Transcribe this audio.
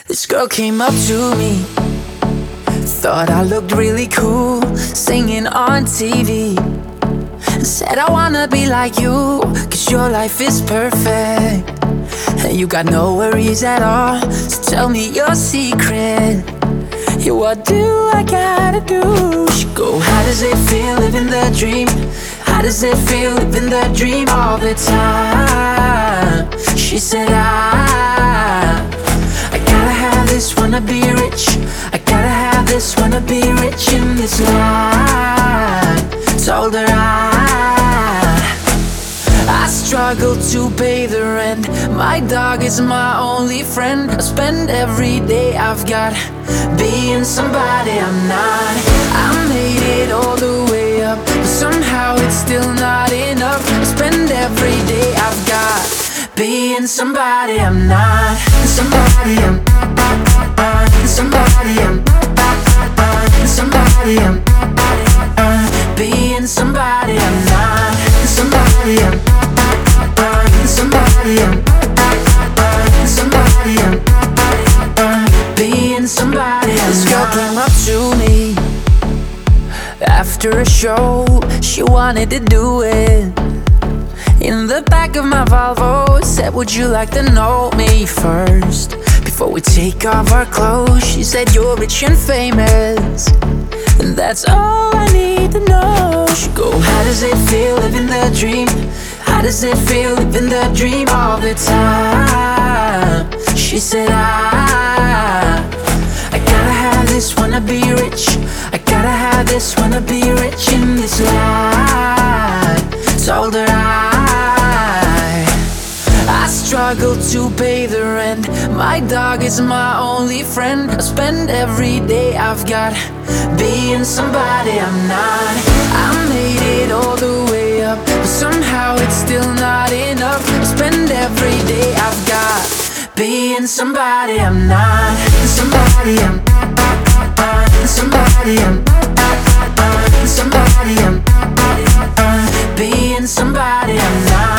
This girl came up to me, thought I looked really cool, singing on TV. Said I wanna be like you, cause your life is perfect and you got no worries at all. So tell me your secret. Yeah, what do I gotta do? She go, how does it feel living the dream? How does it feel living the dream all the time? She said, I gotta have this, wanna be rich. I gotta have this, wanna be rich in this life. Told her I struggle to pay the rent. My dog is my only friend. I spend every day I've got being somebody I'm not. I made it all the way up, but somehow it's still not enough. I spend every day I've got being somebody I'm not. Somebody I'm somebody I'm somebody I'm being somebody I'm not. Somebody I'm somebody I'm somebody I'm being somebody I'm. This girl came up to me after a show. She wanted to do it in the back of my Volvo. Said, would you like to know me first before we take off our clothes? She said, you're rich and famous, and that's all I need to know. She go, how does it feel living the dream? How does it feel living the dream all the time? She said, I gotta have this, wanna be rich. I gotta have this, wanna be rich in this life. Told her I struggle to pay the rent. My dog is my only friend. I spend every day I've got being somebody I'm not. I made it all the way up, but somehow it's still not enough. I spend every day I've got being somebody I'm not. Somebody I'm somebody I'm somebody I'm being somebody I'm not.